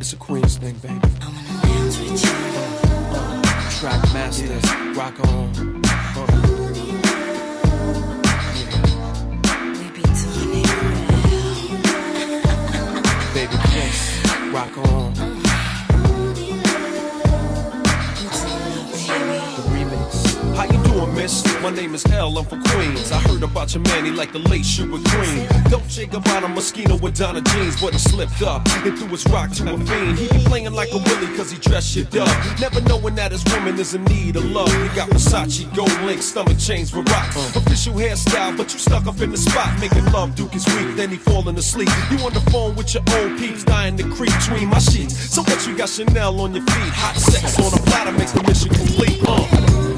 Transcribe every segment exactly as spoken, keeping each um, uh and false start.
It's a Queens thing, baby. I wanna dance with you. Uh, track masters, yeah. Rock on. Uh. We be doing it real. Baby, yes, rock on. The remix. How you doing, miss? My name is L, I'm from Queens. I heard about your man, he like the late shoe with cream. Dolce Gabbana Moschino with Donna jeans, but he slipped up and threw his rock to a fiend. He be playing like a willy cause he dressed shit up, never knowing that his woman is in need of love. He got Versace, gold link, stomach chains with rocks. Official hairstyle, but you stuck up in the spot. Making love, Duke is weak, then he falling asleep. You on the phone with your old peeps, dying to creep between my sheets. So what, you got Chanel on your feet? Hot sex on a platter makes the mission complete. Uh.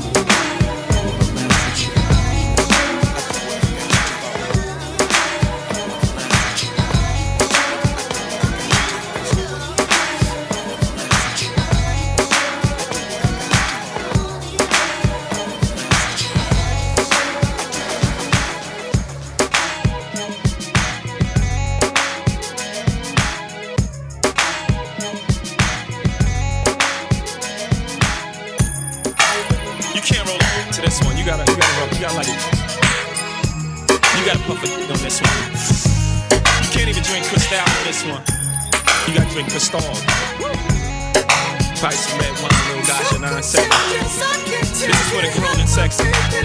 Cristal. Price of red wine, little gosh, and nine seven. This is for the grown and sexy.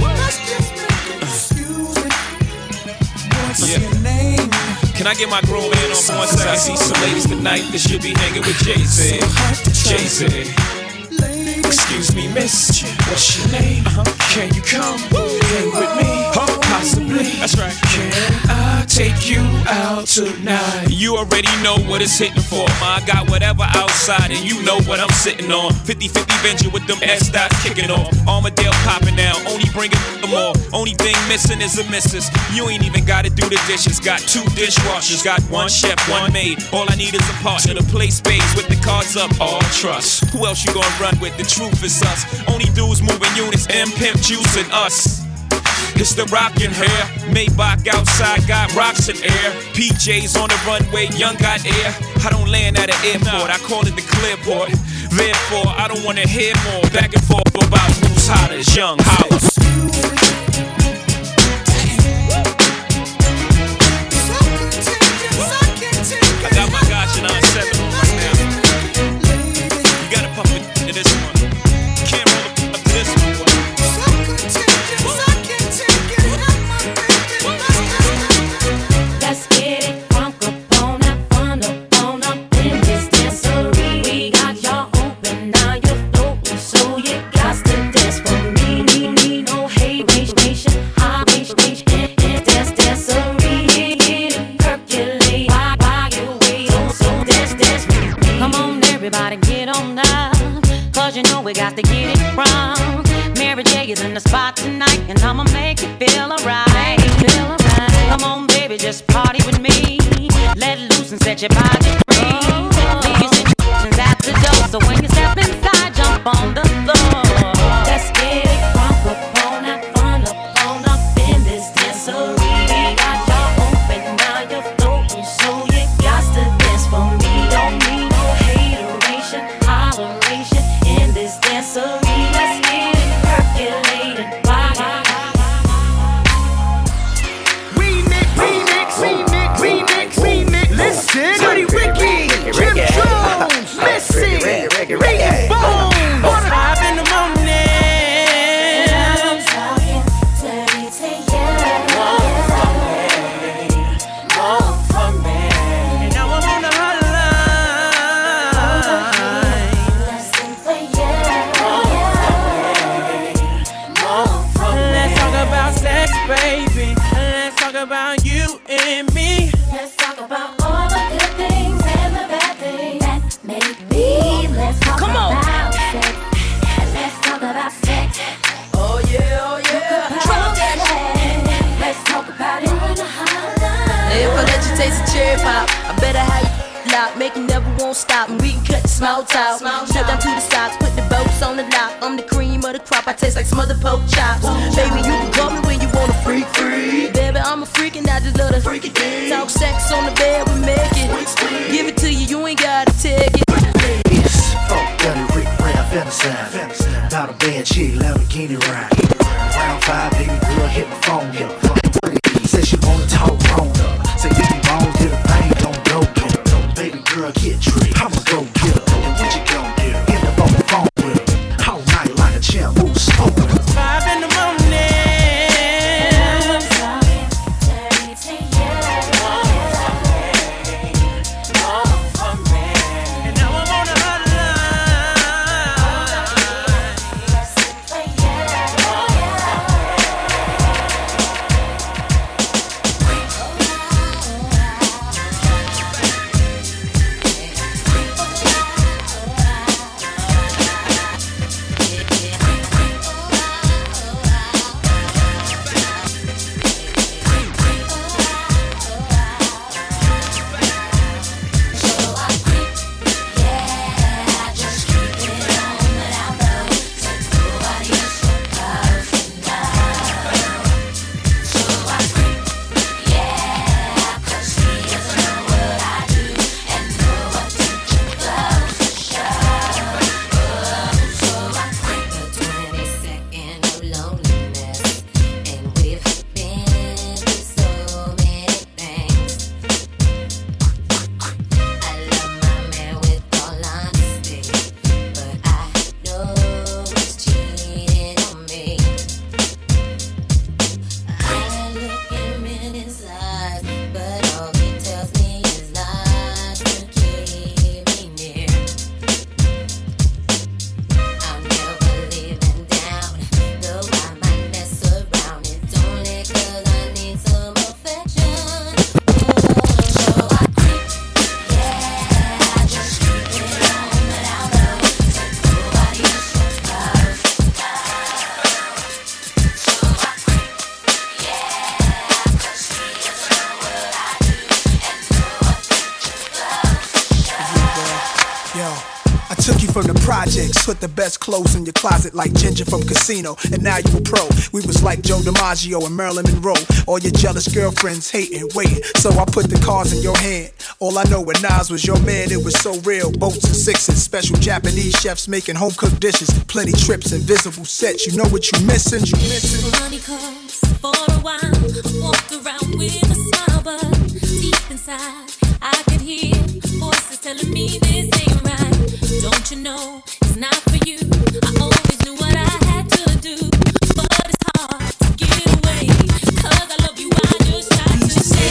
Yeah. Can I get my grown man on for one second? I see some ladies tonight that should be hanging with Jay-Z. Jay-Z. Excuse me, miss, what's your name? Uh-huh. Can you come hang with me? Huh? Possibly. That's right. Can I take you out tonight? You already know what it's hitting for. I got whatever outside and you know what I'm sitting on. fifty fifty venture with them ass dots kicking off. Armadale popping now, only bringing them more. Only thing missing is a missus. You ain't even gotta do the dishes. Got two dishwashers, got one chef, one maid. All I need is a partner to play spades with the cards up. All trust. Who else you gonna run with? The truth is us. Only dudes moving units, M Pimp Juice and us. It's the rockin' hair, Maybach outside, got rocks in air. P Js on the runway, young got air. I don't land at an airport, I call it the clearport. Therefore, I don't wanna hear more back and forth about who's hotter, young holla. I got my gosh and nine seven on right now. You gotta pump it to this one. Can't roll up to this one. We got to get it wrong. Mary J is in the spot tonight, and I'ma make you feel alright. Feel alright. Come on, baby, just party with me. Let loose and set your body free. Leave your situations at the door, so when you step inside, jump on the floor. Let's get it crunk up on that fun up on up in this dancery. We got y'all open, now you're floating, so you got to dance for me. Don't need no hateration, holleration. This dancery, let's get it percolated. Remix, remix, remix, remix, remix. Listen, Dirty Ricky, Jim Jones, Missy, Ricky Bones. One five in the morning. I'm talking dirty to you. More from me, more from me. And now I'm on the hotline. Listen for you. Let's talk about sex, baby. Let's talk about you and me. Let's talk about all the good things and the bad things that make me. Let's talk Come about on. sex. Let's talk about sex. Oh yeah, oh yeah. Let's talk about it. If I let you taste the cherry pop, I better have you lock, make you never won't stop, and we can cut the small talk. Step down to the sides, put the bolts on the lock. I'm the cream of the crop, I taste like smothered pork chops. Baby, you can call me when you want a freak free. Baby, I'm a freak and I just love to freaky thing. Talk sex on the bed, we make it. Give it to you, you ain't gotta take it. fantasizing about a bad chick, Lamborghini ride. Round five, baby girl, hit my phone, yeah. What it is? Said she wanna talk grown up. Say if you wrong, did a thing, don't go get her. Baby girl, get tricked, I'ma go get her. And what you gon' do? End up on the phone with her. All night like a champ, who's smoking her. Five in the morning. Put the best clothes in your closet like Ginger from Casino, and now you a pro. We was like Joe DiMaggio and Marilyn Monroe. All your jealous girlfriends hating, waiting. So I put the cards in your hand. All I know when Nas was your man, it was so real. Boats and sixes, special Japanese chefs making home cooked dishes. Plenty trips, invisible sets. You know what you missing? You missing? Money comes for a while. I walk around with a smile, but deep inside I can hear voices telling me this ain't right. Don't you know? It's not for you. I always knew what I had to do, but it's hard to get away. Cause I love you, I just try to say.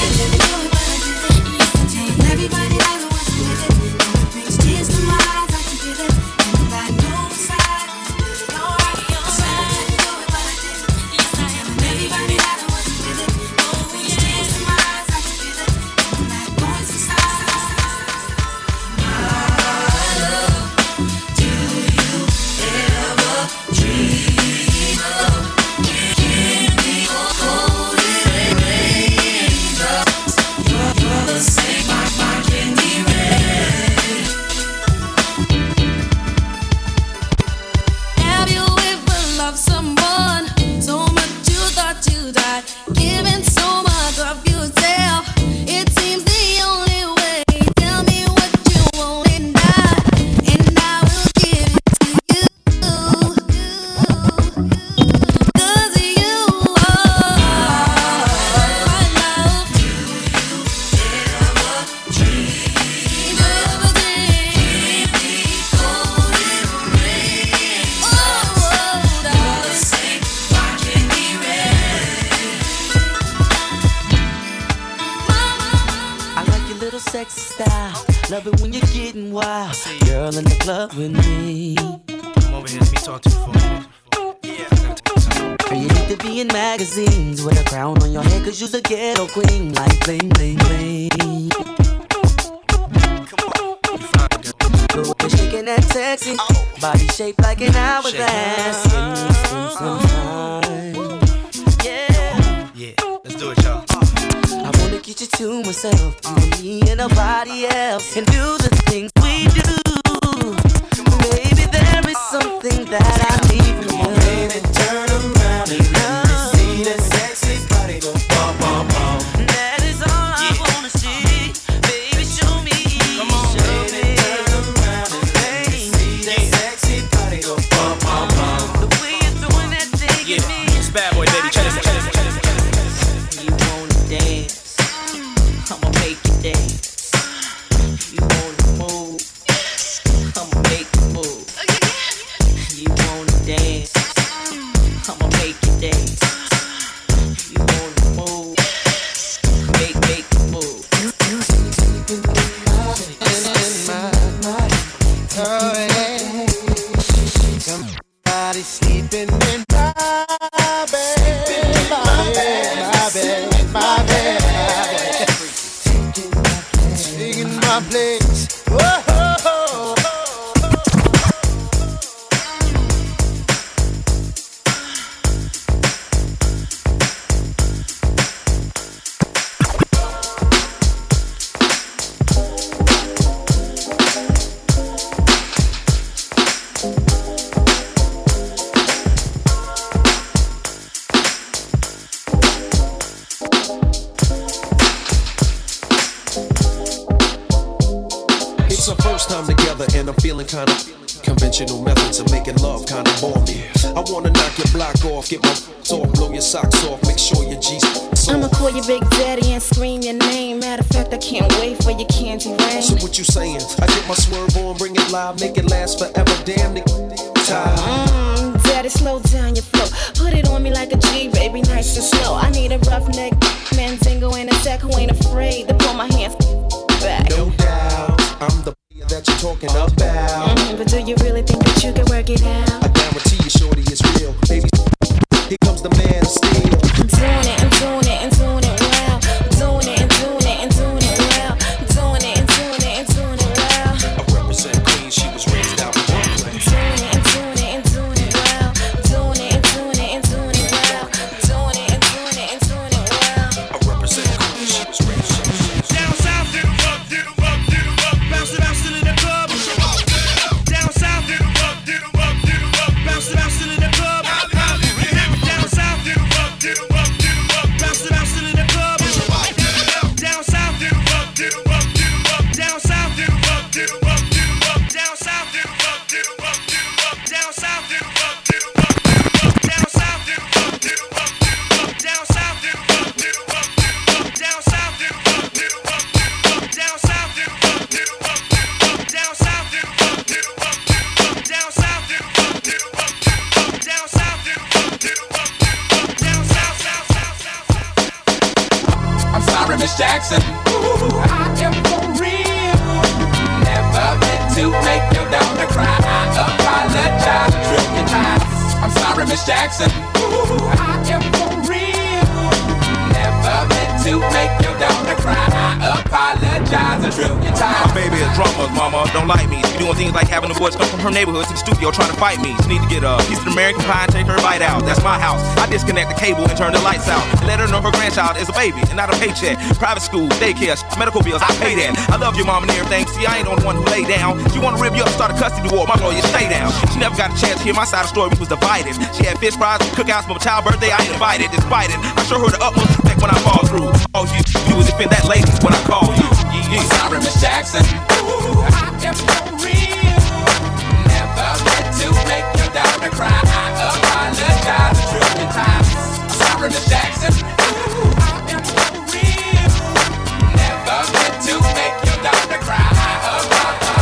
Tell everybody I don't want to live it. And it brings tears to my eyes, I can feel it. And I know inside, you're right, you're right. Do it, but I did. Yes, I am. Everybody I don't want to live it. Oh, it brings tears to my eyes, I can feel it. And that voice inside. Love it when you're getting wild. Girl in the club with me. Come over here, let me talk to you for a minute. Yeah, I gotta tell you something. You need to be in magazines with a crown on your head, cause you're the ghetto queen. Like bling, bling, bling. Come on, you fine, girl. The way shaking that sexy body shaped like an hourglass. Can we spend some time? Yeah. Yeah, let's do it, y'all. I wanna get you to myself, you, me and nobody else, and do the things we do. Baby, there is something that I need from you. Baby, turn around and let me see that sexy body go bum, bum, bum. That is all I wanna see. Baby, show me. Come on, show baby, me. turn around and let me see that sexy body go place. Whoa. Time together and I'm feeling kinda conventional methods of making love kinda bore me. I wanna knock your block off, get my off, blow your socks off, make sure your G's so. I'ma call you Big Daddy and scream your name. Matter of fact, I can't wait for your candy rain. So what you saying? I get my swerve on, bring it live, make it last forever. Damn the time. Mmm, Daddy, slow down your flow. Put it on me like a G, baby, nice and slow. I need a roughneck Mandingo and a sack who ain't afraid to pull my hands back. No doubt, I'm the that you're talking about. Mm-hmm, but do you really think that you can work it out? I guarantee you, shorty, it's real. Baby, here comes the man of steel. I'm doing it, I'm doing it, and doing it well. I'm doing it, and doing it, and doing it well. I'm doing it, and doing it, and doing it well. I represent Queens, she was raised out in Brooklyn. I'm doing it, and doing it, and doing it well. I'm doing it, and doing it, and doing it well. I'm doing it, and doing it, and doing it well. I represent Queens, she was raised out in Brooklyn. Down south, get 'em up, get 'em up, get 'em up, bounce it out, still in the club. Down south, get 'em up, get 'em up, get 'em up, bounce it out, still in the club. Down south, get 'em up, get 'em up, get 'em up, bounce it out, still in the club. Down south, get 'em up, get 'em up, get 'em up, down south, get 'em up, get 'em up, get 'em up, down south, get 'em up, get 'em up, get 'em up, down south, get 'em up, get 'em up, down south, get 'em up, get 'em up, down south, get 'em up, get 'em up, down south, get 'em up, get 'em up, down south, get 'em up, get 'em up, down south, get 'em up, get 'em up, down south, get 'em up, get 'em up, down south, get 'em up, get 'em up, down south, get 'em up, get 'em up, down south, south, south, south, south. I'm sorry, Miss Jackson. Ooh, I am for real. Never meant to make your daughter cry. I apologize a trillion times. I'm sorry, Miss Jackson. Ooh, I am for real. Never meant to make your daughter cry. I apologize a trillion times. My baby is drama, mama, don't like me. She doing things like having the boys come from her neighborhood to the studio trying to fight me. She need to get a piece of American pie and take her bite out. That's my house. I disconnect the cable and turn the lights out. And let her know her grandchild is a baby and not a paycheck. Private school, daycare, medical bills, I pay that. I love your mom and everything. See, I ain't the one who lay down. She wanna rip you up, start a custody war. My lawyer, stay down. She never got a chance to hear my side of the story. We was divided. She had fish fries, cookouts for my child's birthday. I ain't invited, despite it. I show her the utmost respect when I fall through. Oh, you, you was defend that lady when I call you. Yeah. I'm sorry, Miss Jackson. Ooh, I am for real. Never meant to make your daughter cry. I apologize a trillion times. I'm sorry, Miss Jackson. Ooh, I am for real. Never meant to make your daughter cry. I apologize.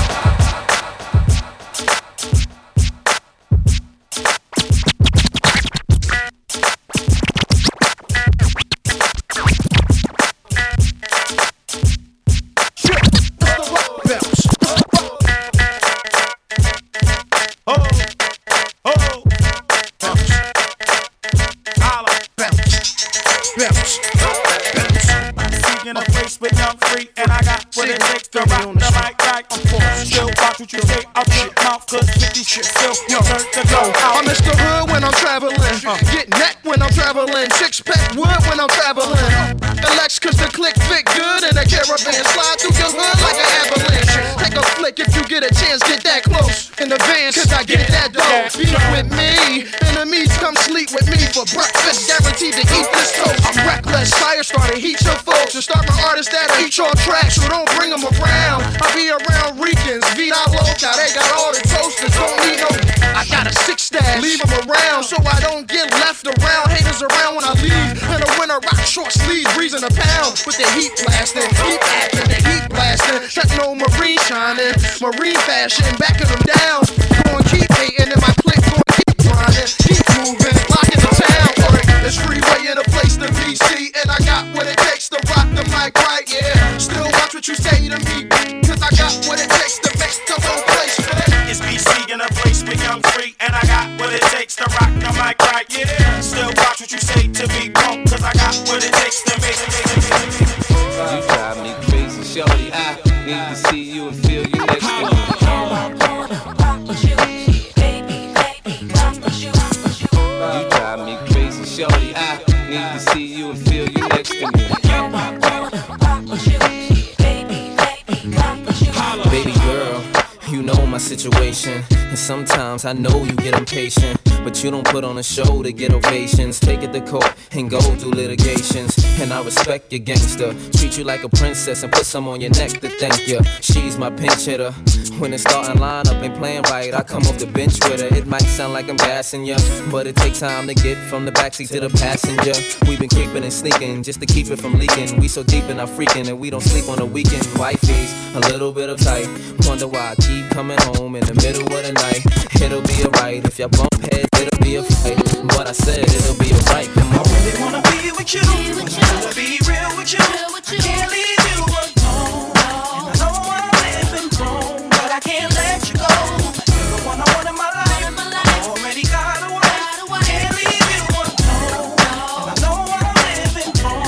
In a place with young free, and I got what it takes to rock the mic right. Still watch what you say out your mouth, cause fifty shit still your turn to go out. I'm Mister Hood when I'm traveling, get neck when I'm traveling, six pack wood when I'm traveling. The Lex cause the click fit good and the caravan slide through your hood like an avalanche. Take a flick if you get a chance, get that close in the van cause I get that dough. Beat with me, enemies come sleep with me for breakfast, guaranteed to eat this toast. I'm reckless, fire starter, heat your folks, and start my artists that'll eat your tracks, so don't bring them around. I be around Ricans, Vida Loca, they got all the toasters, don't need no. I got a six stash, leave them around so I don't get left around. Haters around when I leave, in the winter rock short sleeves, breezing a pound with the heat blasting, heat acting, the heat blasting. Techno marine shining, marine fashion, backing them down. Going keep hating and my click going keep grinding, keep moving, locking the town. It's freeway in a place to be see, and I got what it takes to rock the mic right, yeah. Still watch what you say to me, cause I got what it takes to make the whole place fit. It's B C in a place with young free, and I got what it takes to rock the mic right, yeah. Still watch what you say to me, punk, cause I got what it takes to make. You drive me crazy, shorty. I need to see you and feel you next to me. You drive me crazy, shorty. I need to see you and feel you next to me. Baby girl, you know my situation, and sometimes I know you get impatient, but you don't put on a show to get ovations. Take it to court and go through litigations, and I respect your gangster. Treat you like a princess and put some on your neck to thank you. She's my pinch hitter. When the starting lineup ain't playing right, I come off the bench with her. It might sound like I'm gassing ya, but it takes time to get from the backseat to the passenger. We've been creeping and sneaking just to keep it from leaking. We so deep in our freaking and we don't sleep on the weekend. Wifey's a little bit uptight. Wonder why I keep coming home in the middle of the night. It'll be alright if y'all bump heads, it'll be a fight. What I said, it'll be alright. Come on. I really wanna be with you. I wanna be real with you. I can't leave you alone. And I know I'm living wrong, but I can't let you go. You're the one I want in my life. I already got a wife. Can't leave you alone. And I know I'm living wrong.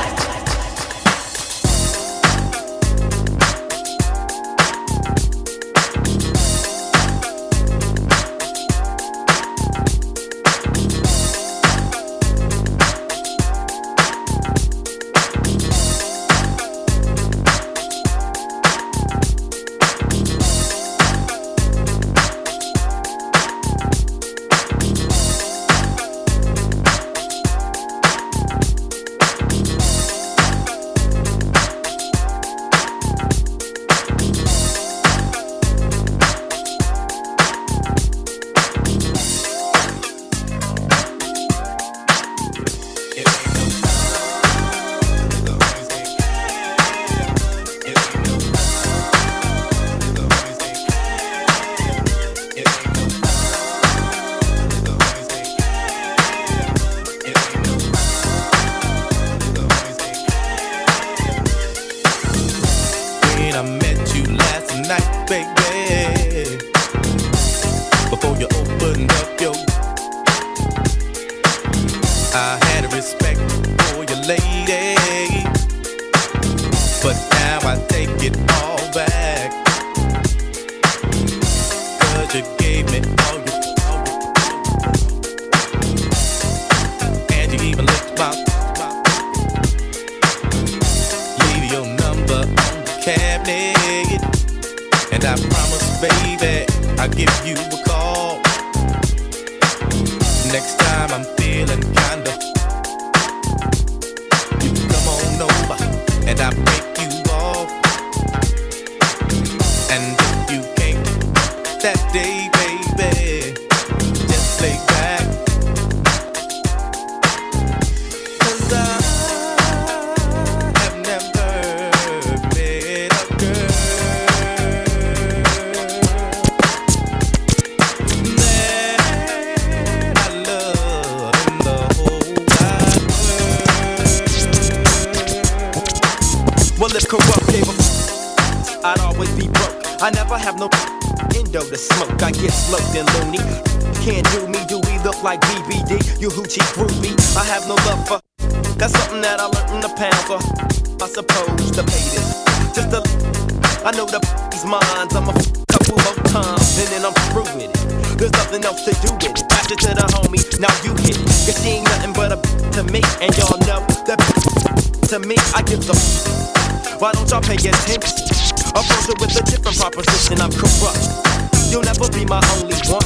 Why don't y'all pay attention? Approach it with a different proposition. I'm corrupt. You'll never be my only one.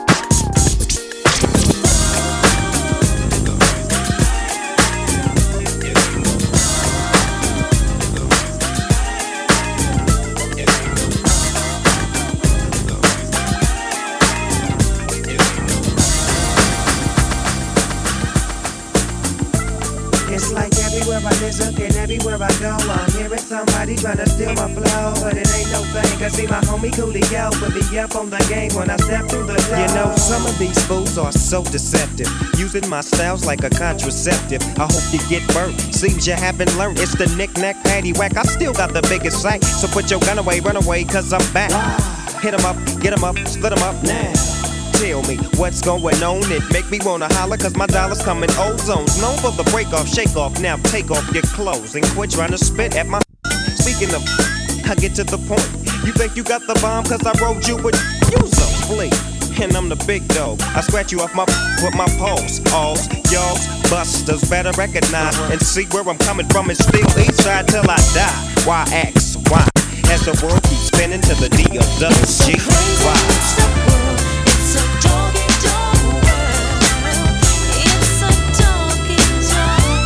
And everywhere I go, I'm hearing somebody trying to steal my flow. But it ain't no thing, cause see my homie Coolio put me up on the game when I step through the door. You know, some of these fools are so deceptive, using my styles like a contraceptive. I hope you get burnt, seems you haven't learned. It's the knick-knack, paddywhack, I still got the biggest sack. So put your gun away, run away, cause I'm back. Hit 'em up, get 'em up, split 'em up now. Tell me what's going on, it make me wanna holler cause my dollars come in ozones. Known for the break off, shake off, now take off your clothes and quit trying to spit at my. Speaking of, I get to the point. You think you got the bomb cause I rolled you with use a flea. And I'm the big dog. I scratch you off my with my paws. Alls, y'alls, busters better recognize and see where I'm coming from and still east side till I die. Why X, why? As the world keeps spinning to the D of double G. Why? It's a doggy dog world. It's a doggy dog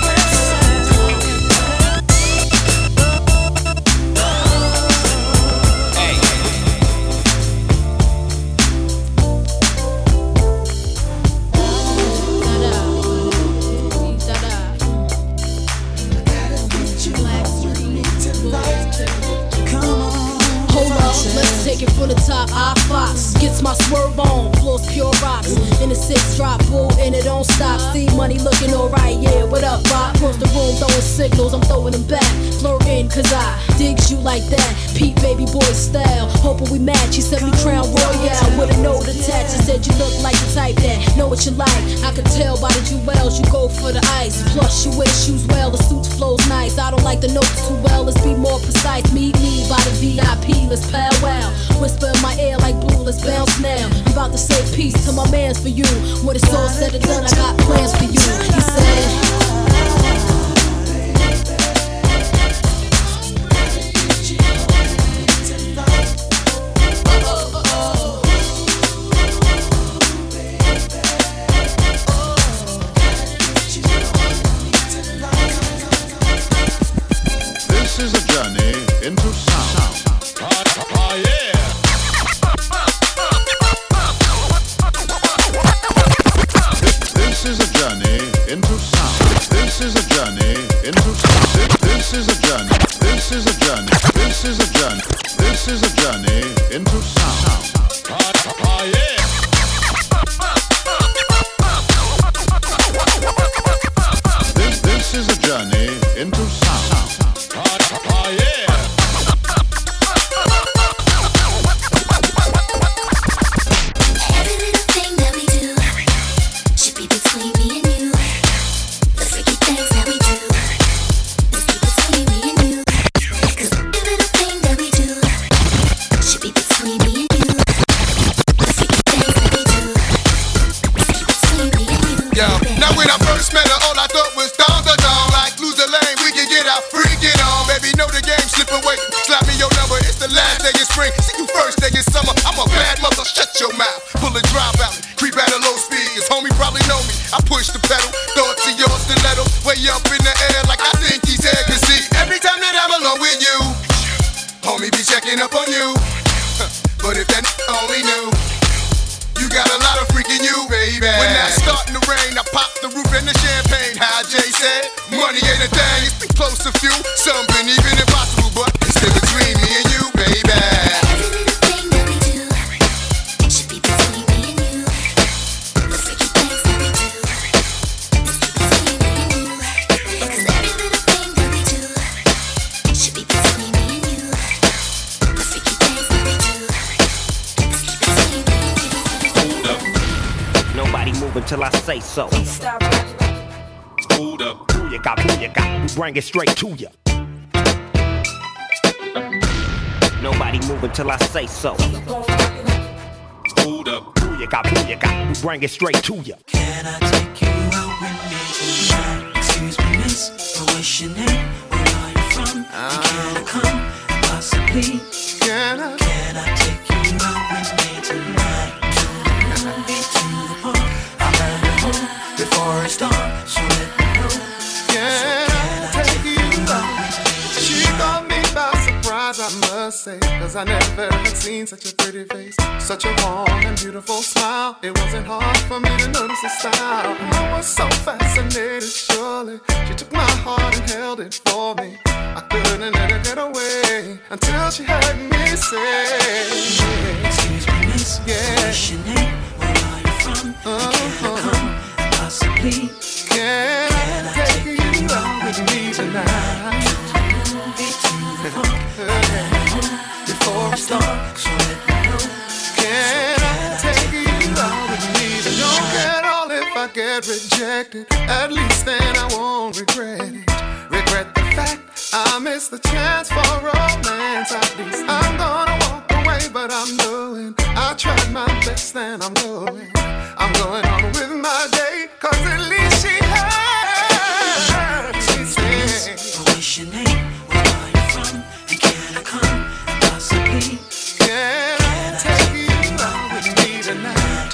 Let's take it from the top. I Fox gets my swerve on, floors pure rocks. In the six drop, bull, and it don't stop. See money looking alright, yeah. What up, Bob? Across the room throwing signals, I'm throwing them back. Flirting, cause I digs you like that. Pete baby boy style. Hoping we match. He sent me Crown Royale with a note attached. He said you look like the type that know what you like. I could tell by the jewels you go for the ice. Plus you wear shoes well, the suit flows nice. I don't like the notes too well, let's be more precise. Meet me by the V I P, let's powwow. Whisper in my ear like blue, let's bounce now. I'm about to say peace to my mans for you. When it's all said and done, I got plans for you. He said This is a journey into sound. Oh, oh yeah. This is a journey into sound. This is a journey into sound. This is a journey. This is a journey. This is a journey. This is a journey into sound. Oh, oh yeah. This this is a journey into sound. Oh, oh yeah. Every little thing that we do should be between me and you. The freaky things that we do must be between me and you. 'Cause every little thing that we do should be between me and you. The freaky things that we do must be between me and you. Yo, now when I first met her, all I thought was down the down. Like lose the lane, we can get out, freaking on. Baby, know the game, slip away. Slap me your number, it's the last day of spring. See you first day of summer. I'm a bad mother, shut your mouth. Pull a drop out, creep at a low speed. His homie probably know me. I push the pedal, throw it to your stiletto. Way up in the air like I think he's here. Cause see, every time that I'm alone with you, homie be checking up on you. But if that only knew, you got a lot of freaking you, baby. When that's starting to rain, I pop the roof and the champagne. How Jay said, money ain't a thing, it's been close to few. Something even impossible, but it's still between me and you, baby. Every little thing that we do should be between me and you. The freaky things that we do must be between me and you. 'Cause every little thing that we do should be between me and you. The freaky things that we do must be between me and you. Nobody move until I say so. Stop. Hold up. Who you got? Who you got? We bring it straight to you. Nobody move until I say so. Hold up. Who you got? Who you got? We bring it straight to you. Can I take you out with me tonight? Excuse me, miss, but what's your name? Where are you from? And can I come? Possibly. Can I? Can I take you out with me tonight? To the movie, to the park. I'll have you home before it's dark, so let me know. Can I take you out? She caught me by surprise, I must say. Cause I never had seen such a pretty face. Such a warm and beautiful smile. It wasn't hard for me to notice the style. I was so fascinated, surely. She took my heart and held it for me. I couldn't let her get away until she heard me say, excuse me, miss, yeah. What's your name? Where are you from? Uh-huh. Can I come? Possibly. Can, can I take, take you out with me tonight? To the movie, to the park. Before it's dark, so let me know. Can, can I take you out with me tonight? Don't get all if I get rejected. At least then I won't regret it. Regret the fact I miss the chance for romance. At least I'm gonna walk away, but I'm doing. I tried my best and I'm going. I'm going on with my day, cause at least she heard. She said, what's your name? Where are you from? And can I come and possibly? Can I take you out with me tonight?